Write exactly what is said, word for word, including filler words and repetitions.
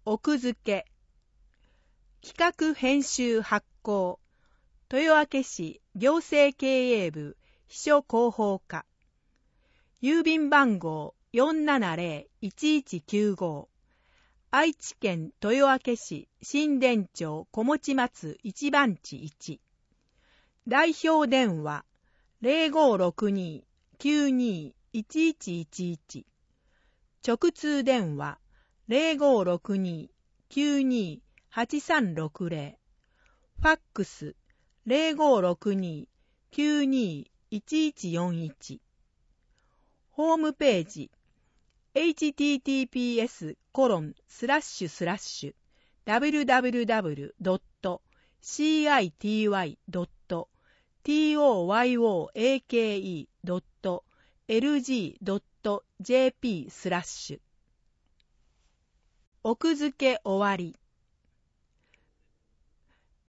奥付け。企画編集発行。豊明市行政経営部秘書広報課。郵便番号 よんななゼロいちいちきゅうご。愛知県豊明市新田町小持松一番地いち。代表電話 ゼロごろくにーきゅうにーいちいちいちいち。直通電話 ゼロごろくにーきゅうにーはちさんろくゼロ。ファックス ゼロごろくにーきゅうにーいちいちよんいち。ホームページ エイチティーティーピーエスコロンスラッシュスラッシュダブリュダブリュダブリュドットシーアイティーワイドットトヨヤケドットエルジードットジェーピースラッシュ奥付け終わり。